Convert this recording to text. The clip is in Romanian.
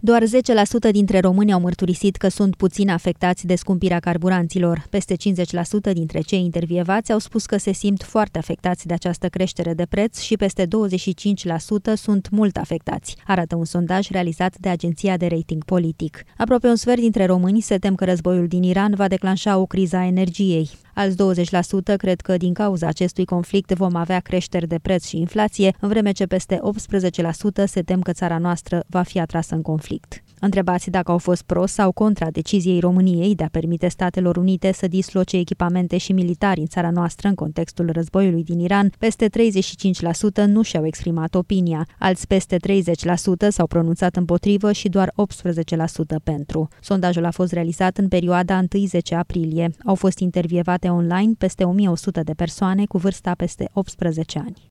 Doar 10% dintre români au mărturisit că sunt puțin afectați de scumpirea carburanților. Peste 50% dintre cei intervievați au spus că se simt foarte afectați de această creștere de preț și peste 25% sunt mult afectați, arată un sondaj realizat de agenția de rating politic. Aproape un sfert dintre români se tem că războiul din Iran va declanșa o criză a energiei. Alți 20% cred că din cauza acestui conflict vom avea creșteri de preț și inflație, în vreme ce peste 18% se tem că țara noastră va fi atrasă în conflict. Întrebați dacă au fost pro sau contra deciziei României de a permite Statelor Unite să disloce echipamente și militari în țara noastră în contextul războiului din Iran, peste 35% nu și-au exprimat opinia, alți peste 30% s-au pronunțat împotrivă și doar 18% pentru. Sondajul a fost realizat în perioada 1-10 aprilie. Au fost intervievate online peste 1100 de persoane cu vârsta peste 18 ani.